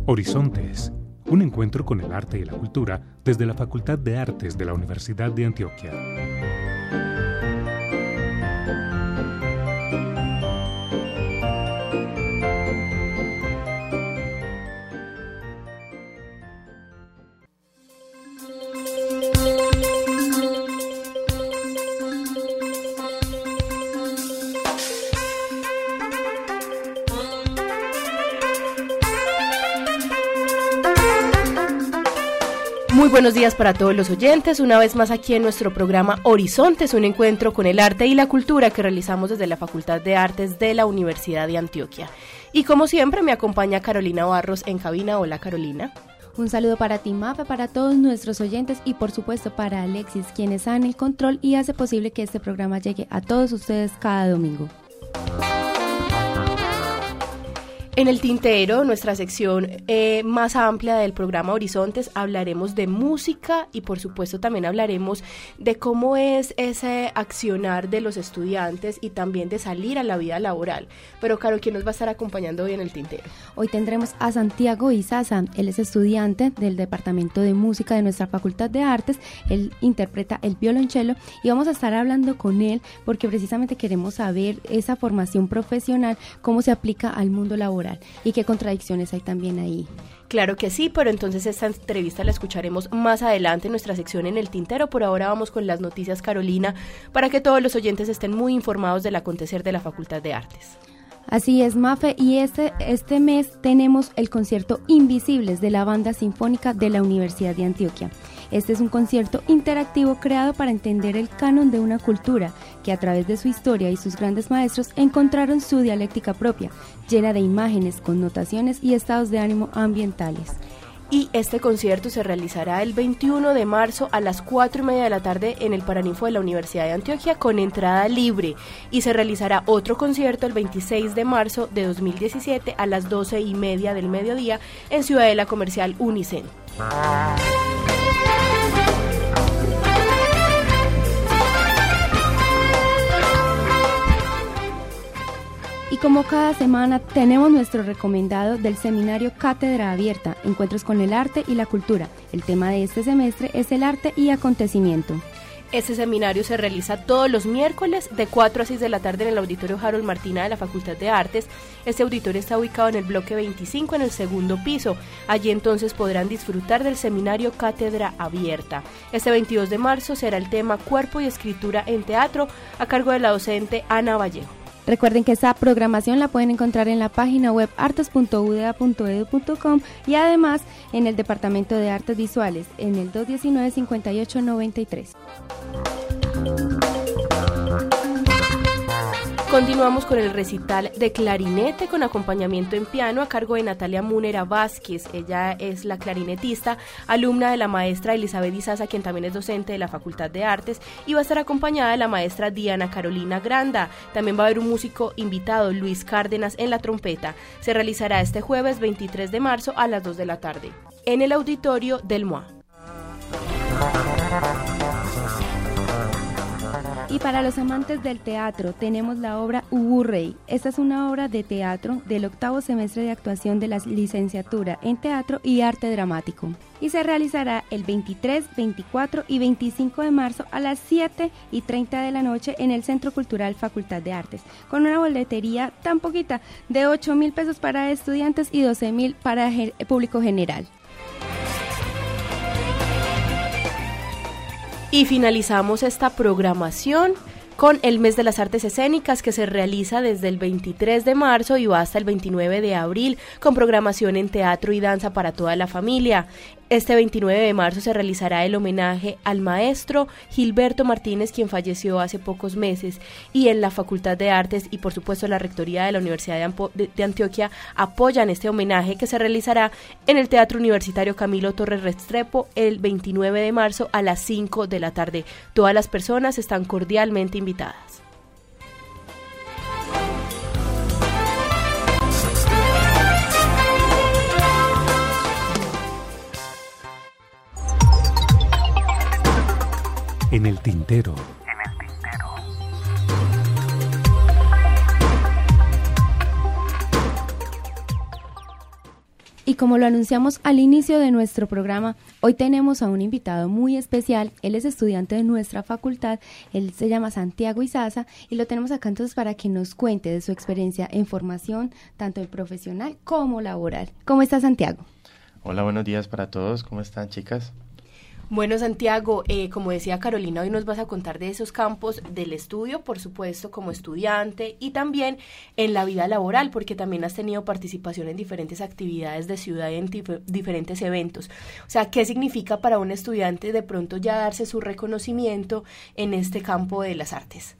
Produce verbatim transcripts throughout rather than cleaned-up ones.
Horizontes, un encuentro con el arte y la cultura desde la Facultad de Artes de la Universidad de Antioquia. Muy buenos días para todos los oyentes, una vez más aquí en nuestro programa Horizontes, un encuentro con el arte y la cultura que realizamos desde la Facultad de Artes de la Universidad de Antioquia. Y como siempre me acompaña Carolina Barros en cabina. Hola Carolina. Un saludo para ti, Mafe, para todos nuestros oyentes y por supuesto para Alexis, quien está en el control y hace posible que este programa llegue a todos ustedes cada domingo. En el tintero, nuestra sección eh, más amplia del programa Horizontes, hablaremos de música y por supuesto también hablaremos de cómo es ese accionar de los estudiantes y también de salir a la vida laboral. Pero Caro, ¿quién nos va a estar acompañando hoy en el tintero? Hoy tendremos a Santiago Izaza. Él es estudiante del Departamento de Música de nuestra Facultad de Artes. Él interpreta el violonchelo y vamos a estar hablando con él porque precisamente queremos saber esa formación profesional, cómo se aplica al mundo laboral y qué contradicciones hay también ahí. Claro que sí, pero entonces esta entrevista la escucharemos más adelante en nuestra sección En el Tintero. Por ahora vamos con las noticias, Carolina, para que todos los oyentes estén muy informados del acontecer de la Facultad de Artes. Así es, Mafe, y este, este mes tenemos el concierto Invisibles de la Banda Sinfónica de la Universidad de Antioquia. Este es un concierto interactivo creado para entender el canon de una cultura que a través de su historia y sus grandes maestros encontraron su dialéctica propia, llena de imágenes, connotaciones y estados de ánimo ambientales. Y este concierto se realizará el veintiuno de marzo a las cuatro y media de la tarde en el Paraninfo de la Universidad de Antioquia con entrada libre. Y se realizará otro concierto el veintiséis de marzo de dos mil diecisiete a las doce y media del mediodía en Ciudadela Comercial Unicen. Y como cada semana tenemos nuestro recomendado del seminario Cátedra Abierta, Encuentros con el Arte y la Cultura. El tema de este semestre es el arte y acontecimiento. Este seminario se realiza todos los miércoles de cuatro a seis de la tarde en el Auditorio Harold Martina de la Facultad de Artes. Este auditorio está ubicado en el bloque veinticinco en el segundo piso. Allí entonces podrán disfrutar del seminario Cátedra Abierta. Este veintidós de marzo será el tema Cuerpo y Escritura en Teatro a cargo de la docente Ana Vallejo. Recuerden que esta programación la pueden encontrar en la página web artes punto u d a punto e d u punto com y además en el Departamento de Artes Visuales en el dos diecinueve, cincuenta y ocho, noventa y tres. Continuamos con el recital de clarinete con acompañamiento en piano a cargo de Natalia Múnera Vázquez. Ella es la clarinetista, alumna de la maestra Elizabeth Izaza, quien también es docente de la Facultad de Artes, y va a estar acompañada de la maestra Diana Carolina Granda. También va a haber un músico invitado, Luis Cárdenas, en la trompeta. Se realizará este jueves veintitrés de marzo a las dos de la tarde en el auditorio del M O A. Y para los amantes del teatro tenemos la obra Ubu Rey. Esta es una obra de teatro del octavo semestre de actuación de la licenciatura en Teatro y Arte Dramático. Y se realizará el veintitrés, veinticuatro y veinticinco de marzo a las siete y treinta de la noche en el Centro Cultural Facultad de Artes, con una boletería tan poquita de ocho mil pesos para estudiantes y doce mil para el público general. Y finalizamos esta programación con el Mes de las Artes Escénicas que se realiza desde el veintitrés de marzo y va hasta el veintinueve de abril con programación en teatro y danza para toda la familia. Este veintinueve de marzo se realizará el homenaje al maestro Gilberto Martínez, quien falleció hace pocos meses, y en la Facultad de Artes y por supuesto la Rectoría de la Universidad de, Ampo- de, de Antioquia apoyan este homenaje que se realizará en el Teatro Universitario Camilo Torres Restrepo el veintinueve de marzo a las cinco de la tarde. Todas las personas están cordialmente invitadas. En el tintero. Y como lo anunciamos al inicio de nuestro programa, hoy tenemos a un invitado muy especial. Él es estudiante de nuestra facultad, él se llama Santiago Izaza y lo tenemos acá entonces para que nos cuente de su experiencia en formación, tanto en profesional como laboral. ¿Cómo está, Santiago? Hola, buenos días para todos. ¿Cómo están, chicas? Bueno, Santiago, eh, como decía Carolina, hoy nos vas a contar de esos campos del estudio, por supuesto, como estudiante, y también en la vida laboral, porque también has tenido participación en diferentes actividades de ciudad, en dif- diferentes eventos. O sea, ¿qué significa para un estudiante de pronto ya darse su reconocimiento en este campo de las artes?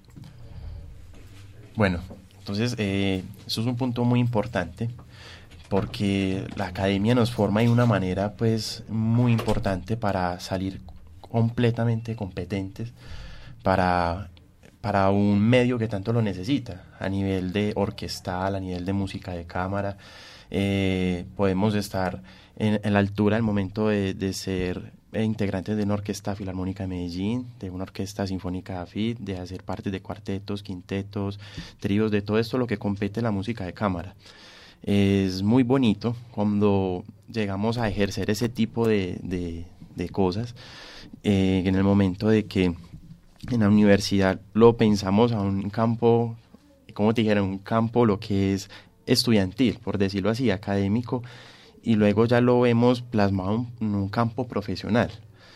Bueno, entonces, eh, eso es un punto muy importante, porque la academia nos forma de una manera pues muy importante para salir completamente competentes para, para un medio que tanto lo necesita, a nivel de orquestal, a nivel de música de cámara. Eh, podemos estar en, en la altura al momento de, de ser integrantes de una orquesta filarmónica de Medellín, de una orquesta sinfónica de A F I D, de hacer parte de cuartetos, quintetos, tríos, de todo esto lo que compete la música de cámara. Es muy bonito cuando llegamos a ejercer ese tipo de, de, de cosas, eh, en el momento de que en la universidad lo pensamos a un campo, como te dijera, un campo lo que es estudiantil, por decirlo así, académico, y luego ya lo vemos plasmado en un campo profesional,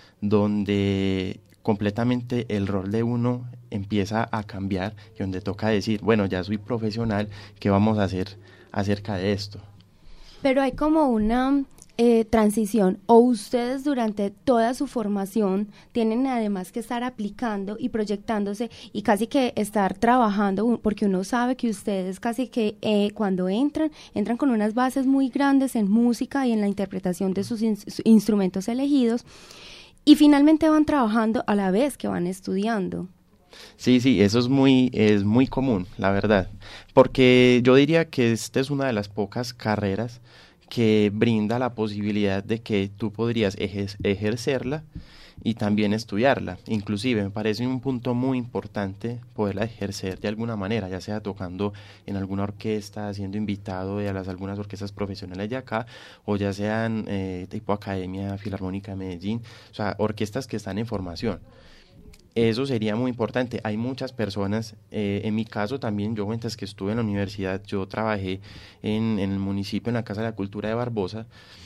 donde completamente el rol de uno empieza a cambiar y donde toca decir, bueno, ya soy profesional, ¿qué vamos a hacer acerca de esto? Pero hay como una eh, transición, o ustedes durante toda su formación tienen además que estar aplicando y proyectándose y casi que estar trabajando, porque uno sabe que ustedes casi que eh, cuando entran, entran con unas bases muy grandes en música y en la interpretación de sus, in- sus instrumentos elegidos, y finalmente van trabajando a la vez que van estudiando. Sí, sí, eso es muy, es muy común, la verdad, porque yo diría que esta es una de las pocas carreras que brinda la posibilidad de que tú podrías ejer- ejercerla y también estudiarla. Inclusive me parece un punto muy importante poderla ejercer de alguna manera, ya sea tocando en alguna orquesta, siendo invitado de las algunas orquestas profesionales de acá, o ya sean eh, tipo Academia Filarmónica de Medellín, o sea, orquestas que están en formación. Eso sería muy importante. Hay muchas personas, eh, en mi caso también, yo mientras que estuve en la universidad, yo trabajé en, en el municipio, en la Casa de la Cultura de Barbosa,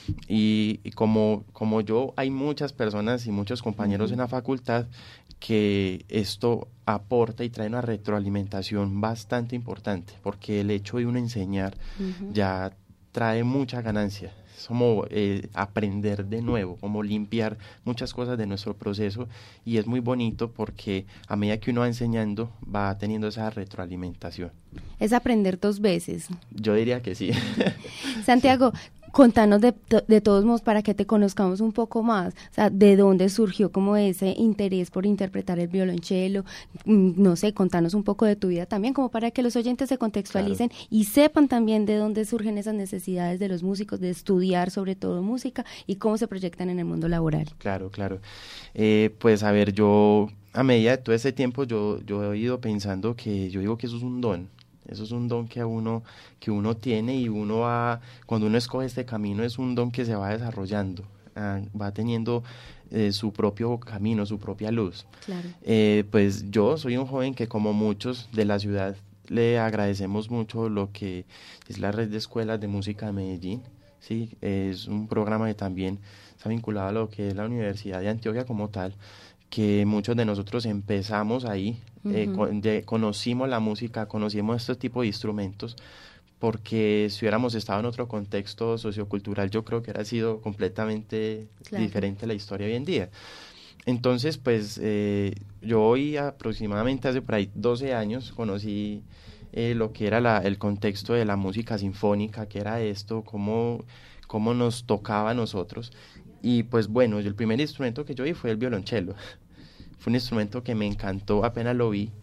y, y como, como yo, hay muchas personas y muchos compañeros uh-huh. en la facultad que esto aporta y trae una retroalimentación bastante importante, porque el hecho de uno enseñar uh-huh. ya trae mucha ganancia. Es como eh, aprender de nuevo, como limpiar muchas cosas de nuestro proceso, y es muy bonito porque a medida que uno va enseñando va teniendo esa retroalimentación. Es aprender dos veces. Yo diría que sí. Santiago, sí. Contanos de, de todos modos para que te conozcamos un poco más, o sea, de dónde surgió como ese interés por interpretar el violonchelo, no sé, contanos un poco de tu vida también, como para que los oyentes se contextualicen claro. y sepan también de dónde surgen esas necesidades de los músicos de estudiar sobre todo música y cómo se proyectan en el mundo laboral. Claro, claro. Eh, pues a ver, yo a medida de todo ese tiempo yo, yo he ido pensando que yo digo que eso es un don. Eso es un don que a uno que uno tiene, y uno va, cuando uno escoge este camino, es un don que se va desarrollando, uh, va teniendo eh, su propio camino, su propia luz. Claro. Eh, pues yo soy un joven que, como muchos de la ciudad, le agradecemos mucho lo que es la red de escuelas de música de Medellín. Sí, es un programa que también está vinculado a lo que es la Universidad de Antioquia como tal, que muchos de nosotros empezamos ahí, uh-huh. eh, con, de, conocimos la música, conocimos este tipo de instrumentos, porque si hubiéramos estado en otro contexto sociocultural, yo creo que hubiera sido completamente claro. diferente la historia hoy en día. Entonces, pues, eh, yo hoy aproximadamente hace por ahí doce años conocí eh, lo que era la, el contexto de la música sinfónica, que era esto, cómo, cómo nos tocaba a nosotros. Y pues bueno, el primer instrumento que yo vi fue el violonchelo. Fue un instrumento que me encantó apenas lo vi.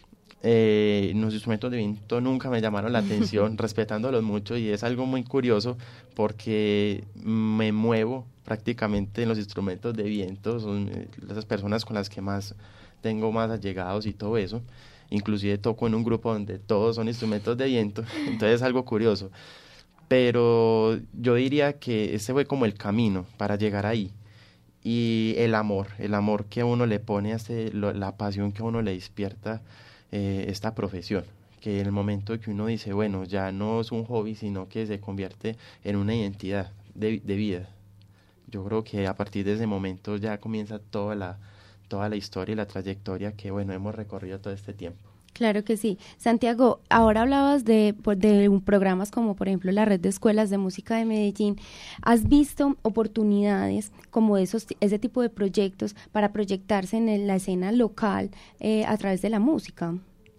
Eh, los instrumentos de viento nunca me llamaron la atención, respetándolos mucho, y es algo muy curioso porque me muevo prácticamente en los instrumentos de viento, son esas personas con las que más tengo más allegados y todo eso. Inclusive toco en un grupo donde todos son instrumentos de viento, entonces es algo curioso. pero yo diría que ese fue como el camino para llegar ahí. Y el amor, el amor que uno le pone, a este, lo, la pasión que uno le despierta eh, esta profesión, que en el momento que uno dice, bueno, ya no es un hobby, sino que se convierte en una identidad de, de vida. Yo creo que a partir de ese momento ya comienza toda la, toda la historia y la trayectoria que, bueno, hemos recorrido todo este tiempo. Claro que sí. Santiago, ahora hablabas de, de programas como por ejemplo la Red de Escuelas de Música de Medellín. ¿Has visto oportunidades como esos, ese tipo de proyectos para proyectarse en la escena local eh, a través de la música?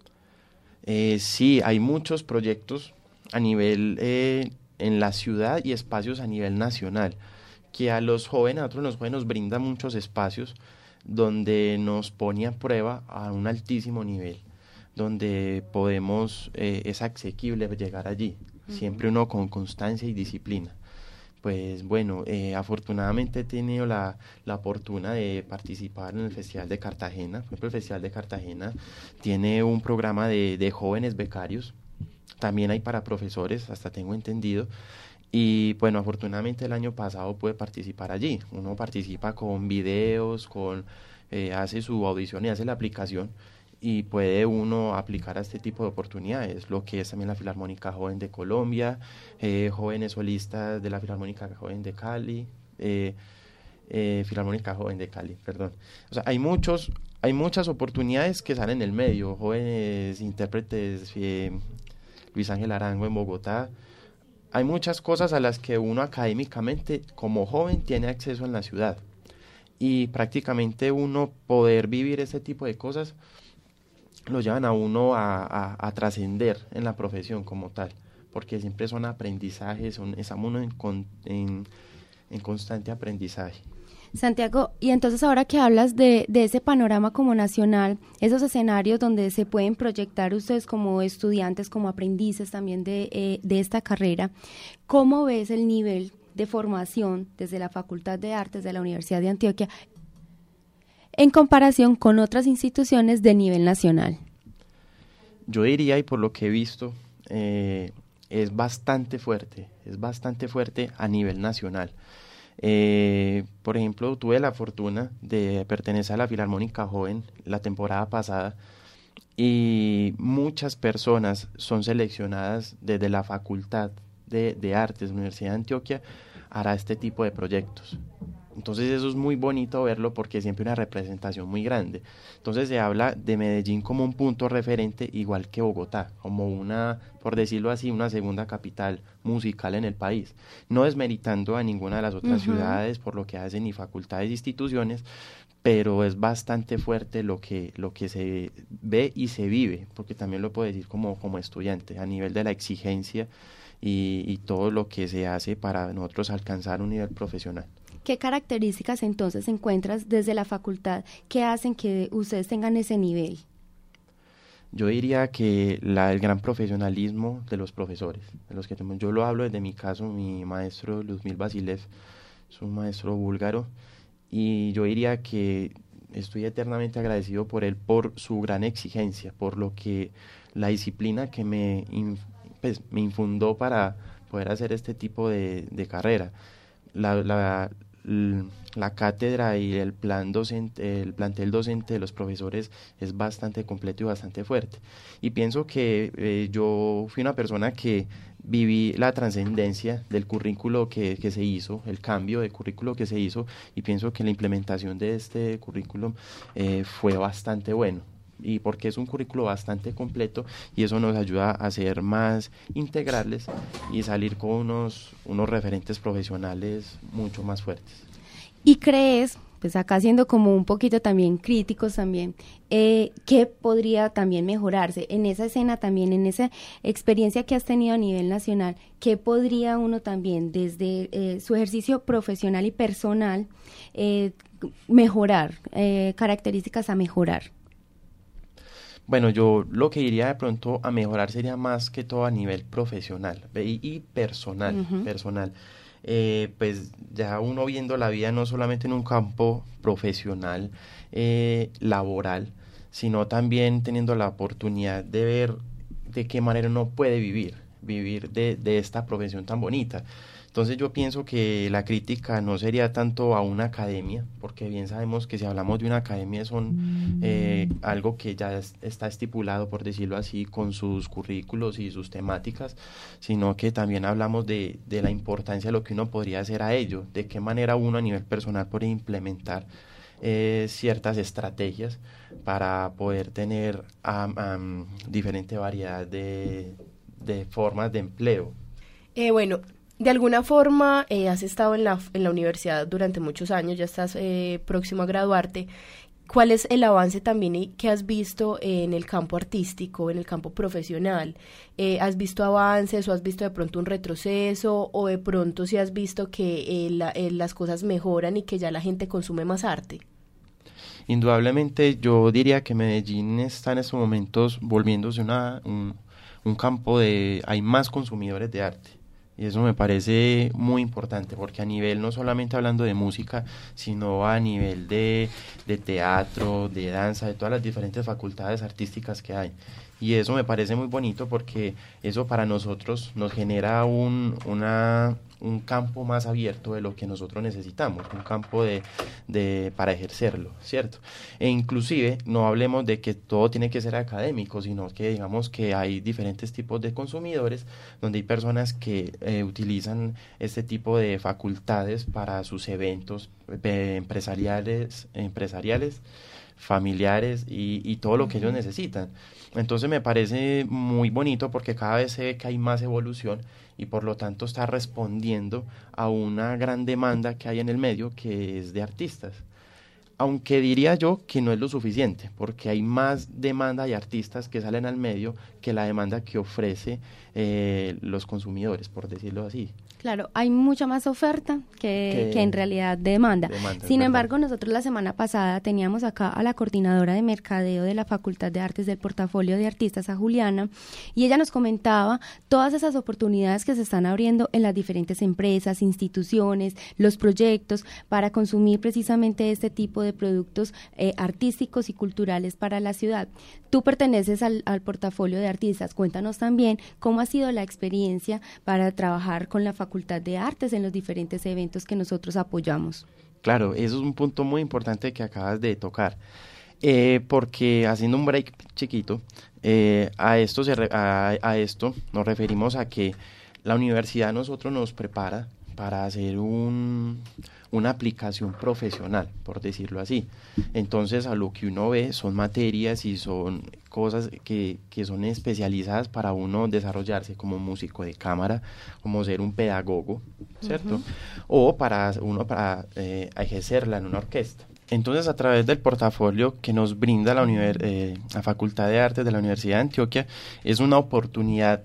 Eh, sí, hay muchos proyectos a nivel eh, en la ciudad y espacios a nivel nacional, que a los jóvenes, a nosotros los jóvenes nos brinda muchos espacios donde nos pone a prueba a un altísimo nivel, donde podemos, eh, es asequible llegar allí, uh-huh. Siempre uno con constancia y disciplina. Pues bueno, eh, afortunadamente he tenido la, la fortuna de participar en el Festival de Cartagena. Por ejemplo, el Festival de Cartagena tiene un programa de, de jóvenes becarios, también hay para profesores, hasta tengo entendido. Y bueno, afortunadamente el año pasado pude participar allí. Uno participa con videos, con eh, hace su audición y hace la aplicación, y puede uno aplicar a este tipo de oportunidades, lo que es también la Filarmónica Joven de Colombia, eh, jóvenes solistas de la Filarmónica Joven de Cali, eh, eh, Filarmónica Joven de Cali, perdón. O sea, hay muchos, hay muchas oportunidades que salen en el medio, jóvenes intérpretes, eh, Luis Ángel Arango en Bogotá. Hay muchas cosas a las que uno académicamente como joven tiene acceso en la ciudad, y prácticamente uno poder vivir ese tipo de cosas lo llevan a uno a, a, a trascender en la profesión como tal, porque siempre son aprendizajes, son, estamos uno en, en, en constante aprendizaje. Santiago, y entonces ahora que hablas de, de ese panorama como nacional, esos escenarios donde se pueden proyectar ustedes como estudiantes, como aprendices también de, eh, de esta carrera, ¿cómo ves el nivel de formación desde la Facultad de Artes de la Universidad de Antioquia en comparación con otras instituciones de nivel nacional? Yo diría, y por lo que he visto, eh, es bastante fuerte, es bastante fuerte a nivel nacional. Eh, por ejemplo, tuve la fortuna de pertenecer a la Filarmónica Joven la temporada pasada, y muchas personas son seleccionadas desde la Facultad de, de Artes de la Universidad de Antioquia para este tipo de proyectos. Entonces eso es muy bonito verlo, porque siempre hay una representación muy grande. Entonces se habla de Medellín como un punto referente, igual que Bogotá, como una, por decirlo así, una segunda capital musical en el país. No desmeritando a ninguna de las otras uh-huh. ciudades por lo que hacen, ni facultades e instituciones, pero es bastante fuerte lo que, lo que se ve y se vive, porque también lo puedo decir como, como estudiante, a nivel de la exigencia y, y todo lo que se hace para nosotros alcanzar un nivel profesional. ¿Qué características entonces encuentras desde la facultad que hacen que ustedes tengan ese nivel? Yo diría que la, el gran profesionalismo de los profesores, de los que yo lo hablo desde mi caso, mi maestro Luzmil Basilev es un maestro búlgaro, y yo diría que estoy eternamente agradecido por él, por su gran exigencia, por lo que la disciplina que me, pues, me infundó para poder hacer este tipo de, de carrera. La, la, la cátedra y el plan docente, el plantel docente de los profesores es bastante completo y bastante fuerte. Y pienso que eh, yo fui una persona que viví la trascendencia del currículo que, que se hizo, el cambio de currículo que se hizo, y pienso que la implementación de este currículum eh, fue bastante bueno. Y porque es un currículo bastante completo, y eso nos ayuda a ser más integrales y salir con unos, unos referentes profesionales mucho más fuertes. ¿Y crees, pues acá siendo como un poquito también críticos también, eh, qué podría también mejorarse en esa escena también, en esa experiencia que has tenido a nivel nacional, qué podría uno también desde eh, su ejercicio profesional y personal eh, mejorar, eh, características a mejorar? Bueno, yo lo que diría de pronto a mejorar sería más que todo a nivel profesional y, y personal, uh-huh. personal. Eh, pues ya uno viendo la vida no solamente en un campo profesional, eh, laboral, sino también teniendo la oportunidad de ver de qué manera uno puede vivir, vivir de, de esta profesión tan bonita. Entonces yo pienso que la crítica no sería tanto a una academia, porque bien sabemos que si hablamos de una academia son eh, algo que ya es, está estipulado, por decirlo así, con sus currículos y sus temáticas, sino que también hablamos de, de la importancia de lo que uno podría hacer a ello, de qué manera uno a nivel personal puede implementar eh, ciertas estrategias para poder tener um, um, diferente variedad de, de formas de empleo. Eh, bueno, de alguna forma eh, has estado en la, en la universidad durante muchos años, ya estás eh, próximo a graduarte. ¿Cuál es el avance también que has visto en el campo artístico, en el campo profesional? Eh, ¿Has visto avances o has visto de pronto un retroceso o de pronto si has visto que eh, la, eh, las cosas mejoran y que ya la gente consume más arte? Indudablemente yo diría que Medellín está en estos momentos volviéndose una, un, un campo de... hay más consumidores de arte. Y eso me parece muy importante, porque a nivel, no solamente hablando de música, sino a nivel de, de teatro, de danza, de todas las diferentes facultades artísticas que hay. Y eso me parece muy bonito porque eso para nosotros nos genera un, una, un campo más abierto de lo que nosotros necesitamos, un campo de, de para ejercerlo, ¿cierto? E inclusive no hablemos de que todo tiene que ser académico, sino que digamos que hay diferentes tipos de consumidores, donde hay personas que eh, utilizan este tipo de facultades para sus eventos eh, empresariales, empresariales, familiares y, y todo lo que ellos necesitan. Entonces me parece muy bonito porque cada vez se ve que hay más evolución y por lo tanto está respondiendo a una gran demanda que hay en el medio, que es de artistas. Aunque diría yo que no es lo suficiente, porque hay más demanda de artistas que salen al medio que la demanda que ofrece eh, los consumidores, por decirlo así. Claro, hay mucha más oferta que, que, que en realidad demanda. demanda Sin embargo, nosotros la semana pasada teníamos acá a la coordinadora de mercadeo de la Facultad de Artes del Portafolio de Artistas, a Juliana, y ella nos comentaba todas esas oportunidades que se están abriendo en las diferentes empresas, instituciones, los proyectos para consumir precisamente este tipo de productos eh, artísticos y culturales para la ciudad. Tú perteneces al, al portafolio de artistas. Cuéntanos también cómo ha sido la experiencia para trabajar con la Facultad de Artes en los diferentes eventos que nosotros apoyamos. Claro, eso es un punto muy importante que acabas de tocar, eh, porque haciendo un break chiquito, eh, a, esto se re, a, a esto nos referimos a que la universidad a nosotros nos prepara para hacer un, una aplicación profesional, por decirlo así. Entonces, a lo que uno ve son materias y son cosas que, que son especializadas para uno desarrollarse como músico de cámara, como ser un pedagogo, ¿cierto? Uh-huh. O para uno para eh, ejercerla en una orquesta. Entonces, a través del portafolio que nos brinda la, univers- eh, la Facultad de Artes de la Universidad de Antioquia, es una oportunidad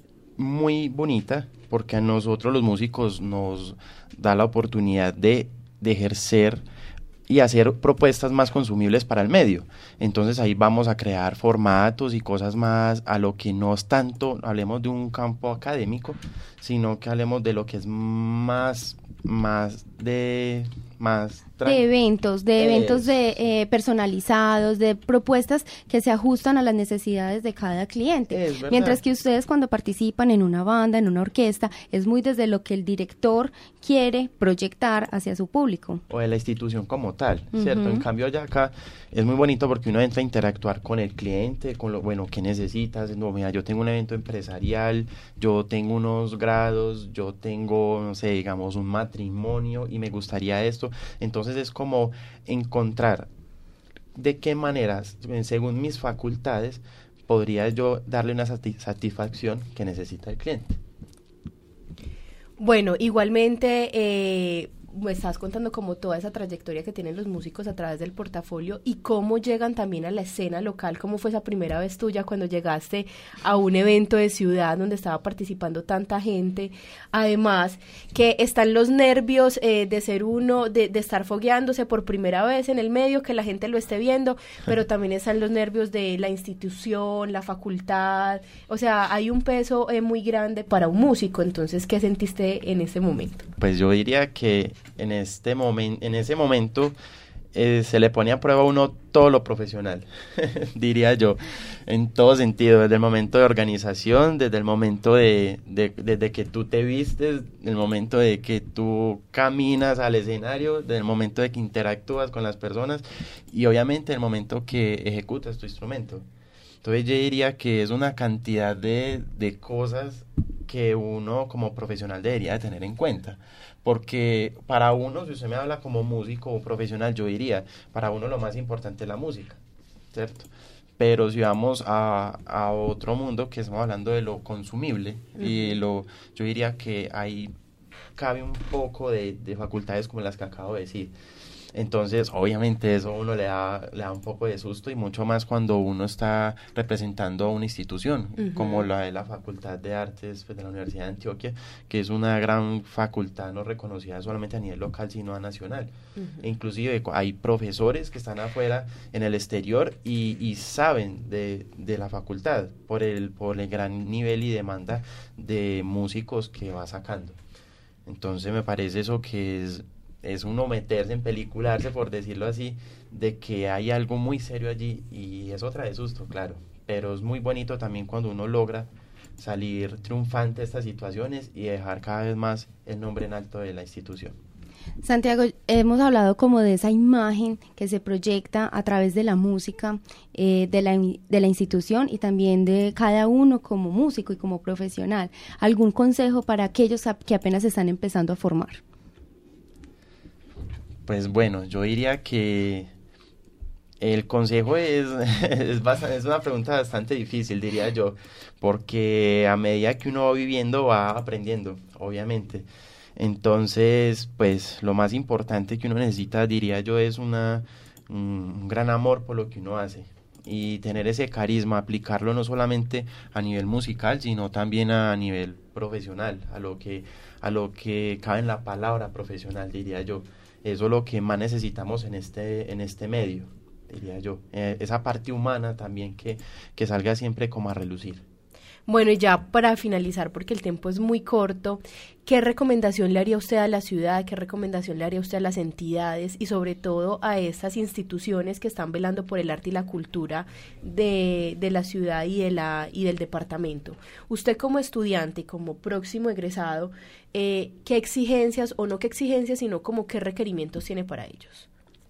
muy bonita, porque a nosotros los músicos nos da la oportunidad de, de ejercer y hacer propuestas más consumibles para el medio. Entonces ahí vamos a crear formatos y cosas más a lo que no es tanto, hablemos de un campo académico, sino que hablemos de lo que es más, más de... más de eventos, de eventos de eh, personalizados, de propuestas que se ajustan a las necesidades de cada cliente. Mientras que ustedes cuando participan en una banda, en una orquesta, es muy desde lo que el director quiere proyectar hacia su público. O de la institución como tal, ¿cierto? Uh-huh. En cambio allá acá es muy bonito porque uno entra a interactuar con el cliente, con lo, bueno, ¿qué necesitas? No, mira, yo tengo un evento empresarial, yo tengo unos grados, yo tengo, no sé, digamos, un matrimonio y me gustaría esto. Entonces es como encontrar de qué maneras, según mis facultades, podría yo darle una sati- satisfacción que necesita el cliente. Bueno, igualmente eh, me estás contando como toda esa trayectoria que tienen los músicos a través del portafolio y cómo llegan también a la escena local. ¿Cómo fue esa primera vez tuya cuando llegaste a un evento de ciudad donde estaba participando tanta gente? Además, que están los nervios eh, de ser uno, de, de estar fogueándose por primera vez en el medio, que la gente lo esté viendo, pero también están los nervios de la institución, la facultad. O sea, hay un peso eh, muy grande para un músico. Entonces, ¿qué sentiste en ese momento? Pues yo diría que en este momento, en ese momento eh, se le pone a prueba a uno todo lo profesional, diría yo, en todo sentido, desde el momento de organización, desde el momento de, de, desde que tú te vistes, el momento de que tú caminas al escenario, desde el momento de que interactúas con las personas y obviamente el momento que ejecutas tu instrumento. Entonces yo diría que es una cantidad de, de cosas que uno como profesional debería de tener en cuenta. Porque para uno, si usted me habla como músico o profesional, yo diría, para uno lo más importante es la música, ¿cierto? Pero si vamos a, a otro mundo, que estamos hablando de lo consumible, uh-huh. y lo, yo diría que ahí cabe un poco de, de facultades como las que acabo de decir. Entonces, obviamente eso a uno le da, le da un poco de susto y mucho más cuando uno está representando a una institución, uh-huh. como la de la Facultad de Artes pues, de la Universidad de Antioquia, que es una gran facultad no reconocida solamente a nivel local, sino a nacional. Uh-huh. E inclusive hay profesores que están afuera en el exterior y, y saben de, de la facultad por el, por el gran nivel y demanda de músicos que va sacando. Entonces me parece eso que es... es uno meterse en pelicularse, por decirlo así, de que hay algo muy serio allí y eso trae susto, claro, pero es muy bonito también cuando uno logra salir triunfante de estas situaciones y dejar cada vez más el nombre en alto de la institución. Santiago, hemos hablado como de esa imagen que se proyecta a través de la música eh, de la, de la institución y también de cada uno como músico y como profesional. ¿Algún consejo para aquellos que apenas se están empezando a formar? Pues bueno, yo diría que el consejo es, es, bastante, es una pregunta bastante difícil, diría yo, porque a medida que uno va viviendo va aprendiendo, obviamente. Entonces, pues lo más importante que uno necesita, diría yo, es una, un gran amor por lo que uno hace y tener ese carisma, aplicarlo no solamente a nivel musical, sino también a nivel profesional, a lo que, a lo que cabe en la palabra profesional, diría yo. Eso es lo que más necesitamos en este, en este medio, diría yo. Eh, esa parte humana también que, que salga siempre como a relucir. Bueno, y ya para finalizar, porque el tiempo es muy corto, ¿qué recomendación le haría usted a la ciudad? ¿Qué recomendación le haría usted a las entidades y sobre todo a estas instituciones que están velando por el arte y la cultura de, de la ciudad y, de la, y del departamento? Usted como estudiante y como próximo egresado, eh, ¿qué exigencias, o no qué exigencias, sino como qué requerimientos tiene para ellos?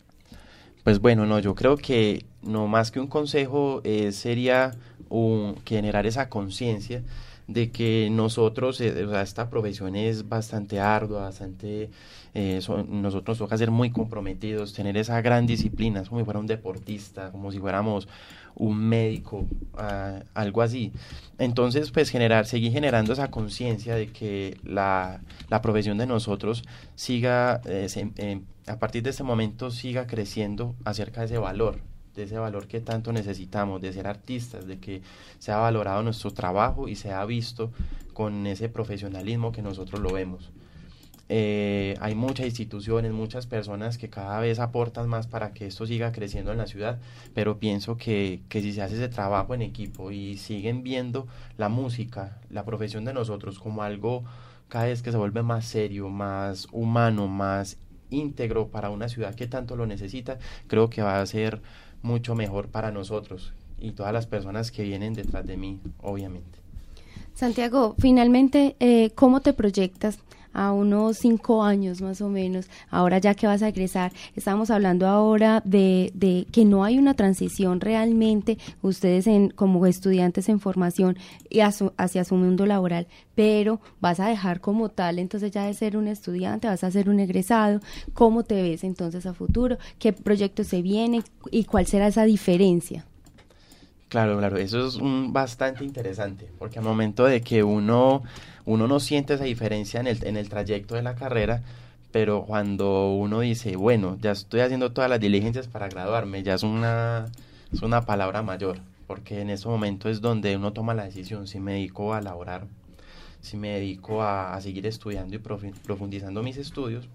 Pues bueno, no, yo creo que no más que un consejo eh, sería un, generar esa conciencia de que nosotros, eh, o sea, esta profesión es bastante ardua, bastante, eh, son, nosotros toca ser muy comprometidos, tener esa gran disciplina, es como si fuera un deportista, como si fuéramos un médico, uh, algo así. Entonces, pues generar, seguir generando esa conciencia de que la, la profesión de nosotros siga, eh, se, eh, a partir de este momento siga creciendo acerca de ese valor, de ese valor que tanto necesitamos, de ser artistas, de que sea valorado nuestro trabajo y sea visto con ese profesionalismo que nosotros lo vemos. Eh, hay muchas instituciones, muchas personas que cada vez aportan más para que esto siga creciendo en la ciudad, pero pienso que, que si se hace ese trabajo en equipo y siguen viendo la música, la profesión de nosotros como algo cada vez que se vuelve más serio, más humano, más íntegro para una ciudad que tanto lo necesita, creo que va a ser mucho mejor para nosotros y todas las personas que vienen detrás de mí, obviamente. Santiago, finalmente, eh, ¿cómo te proyectas a unos cinco años más o menos, ahora ya que vas a egresar? Estamos hablando ahora de, de que no hay una transición realmente, ustedes en, como estudiantes en formación y a su, hacia su mundo laboral, pero vas a dejar como tal entonces ya de ser un estudiante, vas a ser un egresado. ¿Cómo te ves entonces a futuro? ¿Qué proyectos se vienen y cuál será esa diferencia? Claro, claro, eso es un, bastante interesante, porque al momento de que uno, uno no siente esa diferencia en el, en el trayecto de la carrera, pero cuando uno dice, bueno, ya estoy haciendo todas las diligencias para graduarme, ya es una, es una palabra mayor, porque en ese momento es donde uno toma la decisión, si me dedico a laborar, si me dedico a, a seguir estudiando y profundizando mis estudios,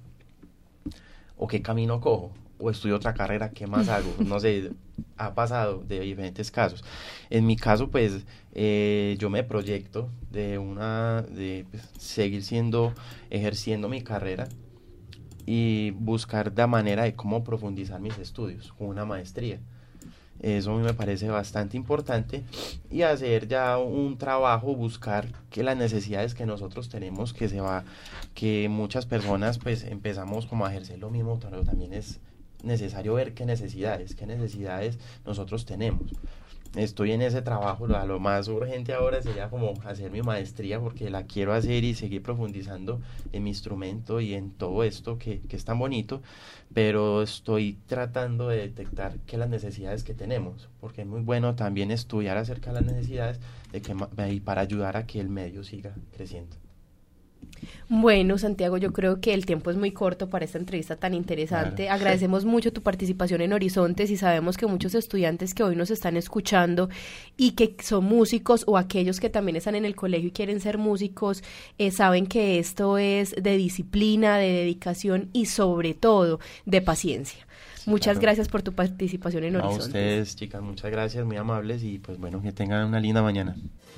o qué camino cojo, o estudio otra carrera, ¿qué más hago? No sé, ha pasado de diferentes casos. En mi caso, pues, eh, yo me proyecto de una, de pues, seguir siendo, ejerciendo mi carrera y buscar la manera de cómo profundizar mis estudios con una maestría. Eso a mí me parece bastante importante, y hacer ya un trabajo, buscar que las necesidades que nosotros tenemos, que se va, que muchas personas pues empezamos como a ejercer lo mismo, pero también es necesario ver qué necesidades, qué necesidades nosotros tenemos. Estoy en ese trabajo, lo, lo más urgente ahora sería como hacer mi maestría, porque la quiero hacer y seguir profundizando en mi instrumento y en todo esto que, que es tan bonito, pero estoy tratando de detectar qué las necesidades que tenemos, porque es muy bueno también estudiar acerca de las necesidades de que, y para ayudar a que el medio siga creciendo. Bueno, Santiago, yo creo que el tiempo es muy corto para esta entrevista tan interesante. Claro. Agradecemos mucho tu participación en Horizontes, y sabemos que muchos estudiantes que hoy nos están escuchando y que son músicos, o aquellos que también están en el colegio y quieren ser músicos, eh, saben que esto es de disciplina, de dedicación y sobre todo de paciencia. Sí, muchas claro. gracias por tu participación en Horizontes. A ustedes, chicas, muchas gracias, muy amables, y pues bueno, que tengan una linda mañana.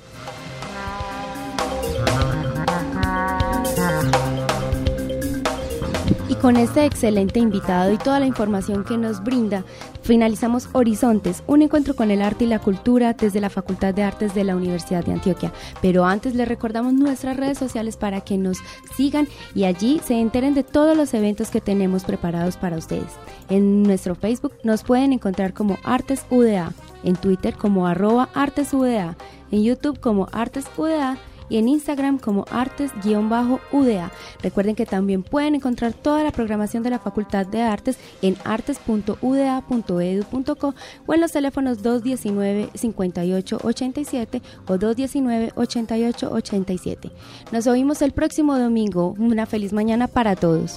Y con este excelente invitado y toda la información que nos brinda, finalizamos Horizontes, un encuentro con el arte y la cultura desde la Facultad de Artes de la Universidad de Antioquia. Pero antes les recordamos nuestras redes sociales para que nos sigan y allí se enteren de todos los eventos que tenemos preparados para ustedes. En nuestro Facebook nos pueden encontrar como Artes U D A, en Twitter como arroba Artes U D A, en YouTube como Artes U D A, y en Instagram como artes-U D A. Recuerden que también pueden encontrar toda la programación de la Facultad de Artes en artes punto u d a punto e d u punto co o en los teléfonos dos diecinueve, cincuenta y ocho ochenta y siete o dos diecinueve, ochenta y ocho ochenta y siete. Nos oímos el próximo domingo. Una feliz mañana para todos.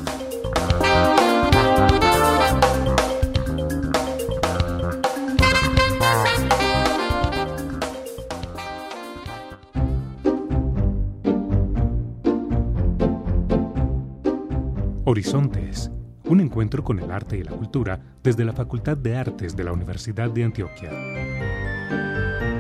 Horizontes, un encuentro con el arte y la cultura desde la Facultad de Artes de la Universidad de Antioquia.